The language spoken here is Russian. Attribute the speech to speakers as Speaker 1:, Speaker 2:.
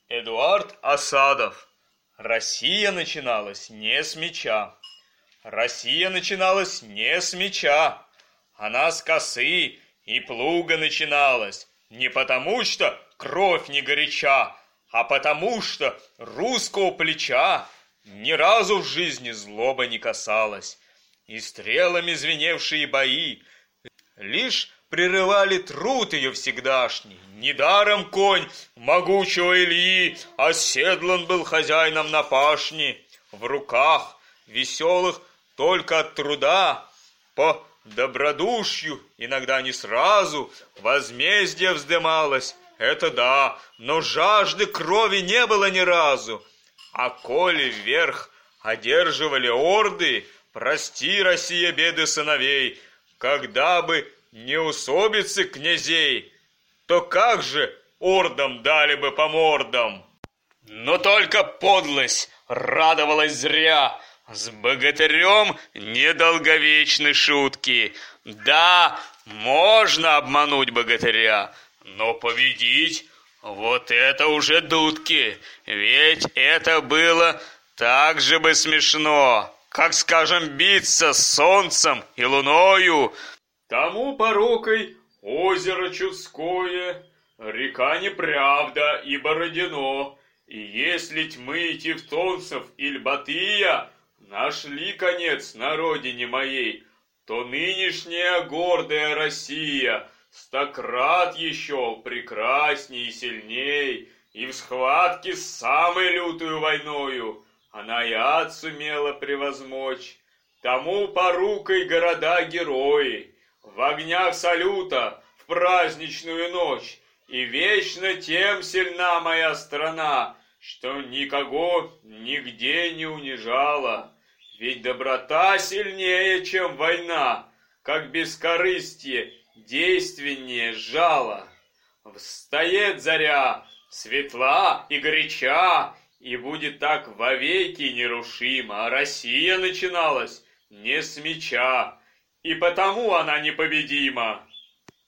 Speaker 1: Эдуард Асадов. Россия начиналась не с меча. Россия начиналась не с меча. Она с косы и плуга начиналась. Не потому, что кровь не горяча, а потому, что русского плеча ни разу в жизни злоба не касалась. И стрелами звеневшие бои лишь прерывали труд ее всегдашний. Недаром конь могучего Ильи оседлан был хозяином на пашне. В руках веселых только от труда, по добродушью, иногда не сразу, возмездие вздымалось. Это да, но жажды крови не было ни разу. А коли вверх одерживали орды, прости, Россия, беды сыновей, когда бы не усобицы князей, то как же ордам дали бы по мордам? Но только подлость радовалась зря. С богатырем недолговечны шутки. Да, можно обмануть богатыря, но победить — вот это уже дудки. Ведь это было так же бы смешно, как, скажем, биться с солнцем и луною. Тому порокой озеро Чудское, река Неправда и Бородино. И если тьмы тевтонцев и Батыя нашли конец на родине моей, то нынешняя гордая Россия стократ еще прекрасней и сильней, и в схватке с самой лютою войною она и ад сумела превозмочь. Тому порукой города-герои, в огнях салюта, в праздничную ночь, и вечно тем сильна моя страна, что никого нигде не унижала. Ведь доброта сильнее, чем война, как бескорыстие действеннее жало. Встает заря, светла и горяча, и будет так вовеки нерушима. А Россия начиналась не с меча, и потому она непобедима.